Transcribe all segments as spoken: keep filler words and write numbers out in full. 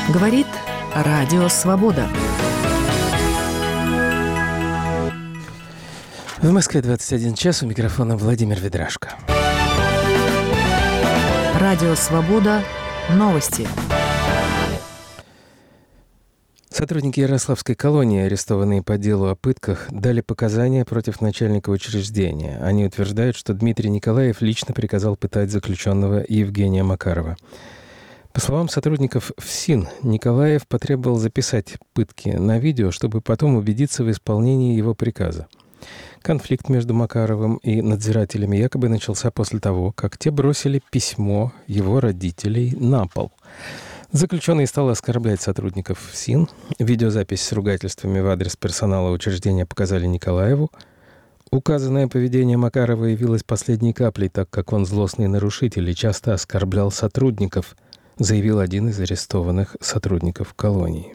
Говорит Радио Свобода. В Москве двадцать один час, у микрофона Владимир Ведрашко. Радио Свобода. Новости. Сотрудники Ярославской колонии, арестованные по делу о пытках, дали показания против начальника учреждения. Они утверждают, что Дмитрий Николаев лично приказал пытать заключенного Евгения Макарова. По словам сотрудников ФСИН, Николаев потребовал записать пытки на видео, чтобы потом убедиться в исполнении его приказа. Конфликт между Макаровым и надзирателями якобы начался после того, как те бросили письмо его родителей на пол. Заключенный стал оскорблять сотрудников ФСИН. Видеозапись с ругательствами в адрес персонала учреждения показали Николаеву. Указанное поведение Макарова явилось последней каплей, так как он злостный нарушитель и часто оскорблял сотрудников, заявил один из арестованных сотрудников колонии.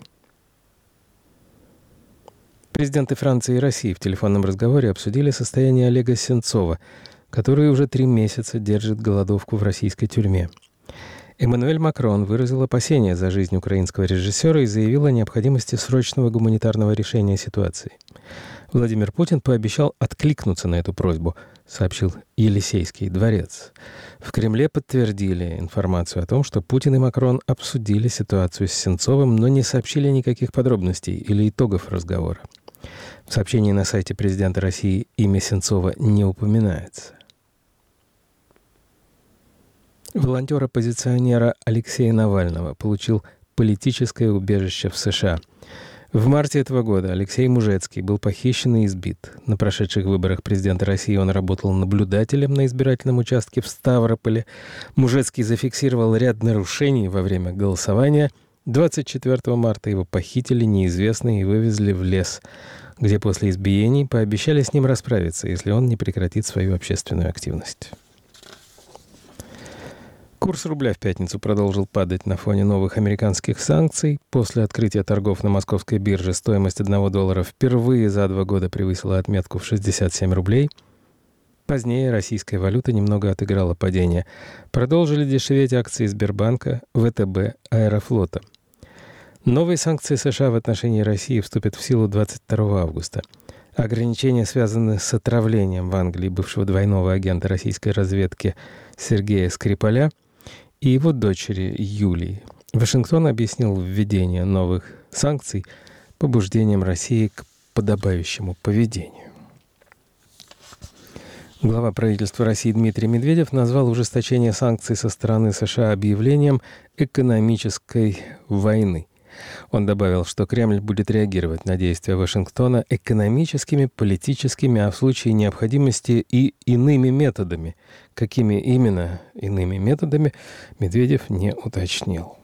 Президенты Франции и России в телефонном разговоре обсудили состояние Олега Сенцова, который уже три месяца держит голодовку в российской тюрьме. Эммануэль Макрон выразил опасения за жизнь украинского режиссера и заявил о необходимости срочного гуманитарного решения ситуации. Владимир Путин пообещал откликнуться на эту просьбу, сообщил Елисейский дворец. В Кремле подтвердили информацию о том, что Путин и Макрон обсудили ситуацию с Сенцовым, но не сообщили никаких подробностей или итогов разговора. В сообщении на сайте президента России имя Сенцова не упоминается. Волонтер-оппозиционера Алексея Навального получил политическое убежище в США. В марте этого года Алексей Мужецкий был похищен и избит. На прошедших выборах президента России он работал наблюдателем на избирательном участке в Ставрополе. Мужецкий зафиксировал ряд нарушений во время голосования. двадцать четвёртого марта его похитили неизвестные и вывезли в лес, где после избиений пообещали с ним расправиться, если он не прекратит свою общественную активность. Курс рубля в пятницу продолжил падать на фоне новых американских санкций. После открытия торгов на московской бирже стоимость одного доллара впервые за два года превысила отметку в шестьдесят семь рублей. Позднее российская валюта немного отыграла падение. Продолжили дешеветь акции Сбербанка, ВТБ, Аэрофлота. Новые санкции США в отношении России вступят в силу двадцать второго августа. Ограничения связаны с отравлением в Англии бывшего двойного агента российской разведки Сергея Скрипаля и его дочери Юлии. Вашингтон объяснил введение новых санкций побуждением России к подобающему поведению. Глава правительства России Дмитрий Медведев назвал ужесточение санкций со стороны США объявлением экономической войны. Он добавил, что Кремль будет реагировать на действия Вашингтона экономическими, политическими, а в случае необходимости и иными методами. Какими именно иными методами, Медведев не уточнил.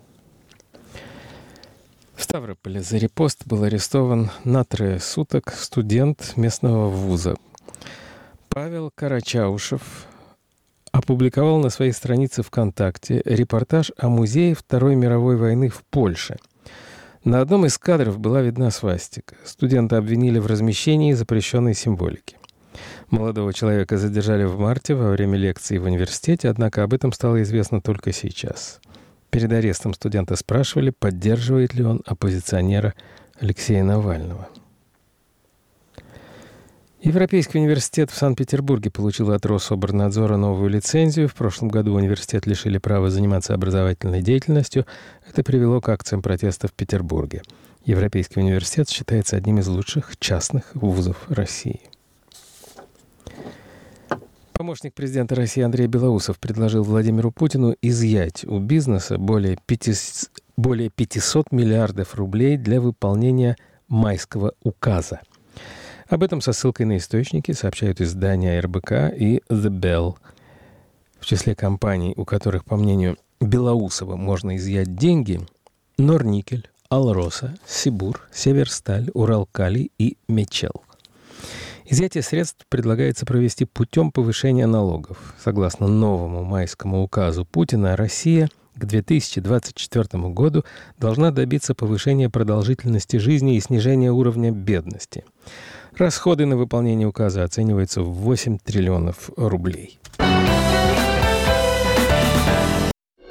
В Ставрополе за репост был арестован на трое суток студент местного вуза. Павел Карачаушев опубликовал на своей странице ВКонтакте репортаж о музее Второй мировой войны в Польше. На одном из кадров была видна свастика. Студента обвинили в размещении запрещенной символики. Молодого человека задержали в марте во время лекции в университете, однако об этом стало известно только сейчас. Перед арестом студента спрашивали, поддерживает ли он оппозиционера Алексея Навального. Европейский университет в Санкт-Петербурге получил от Рособорнадзора новую лицензию. В прошлом году университет лишили права заниматься образовательной деятельностью. Это привело к акциям протеста в Петербурге. Европейский университет считается одним из лучших частных вузов России. Помощник президента России Андрей Белоусов предложил Владимиру Путину изъять у бизнеса более пятисот миллиардов рублей для выполнения майского указа. Об этом со ссылкой на источники сообщают издания эр бэ ка и The Bell. В числе компаний, у которых, по мнению Белоусова, можно изъять деньги, Норникель, Алроса, Сибур, Северсталь, Уралкалий и Мечел. Изъятие средств предлагается провести путем повышения налогов. Согласно новому майскому указу Путина, Россия к две тысячи двадцать четвёртому году должна добиться повышения продолжительности жизни и снижения уровня бедности. Расходы на выполнение указа оцениваются в восемь триллионов рублей.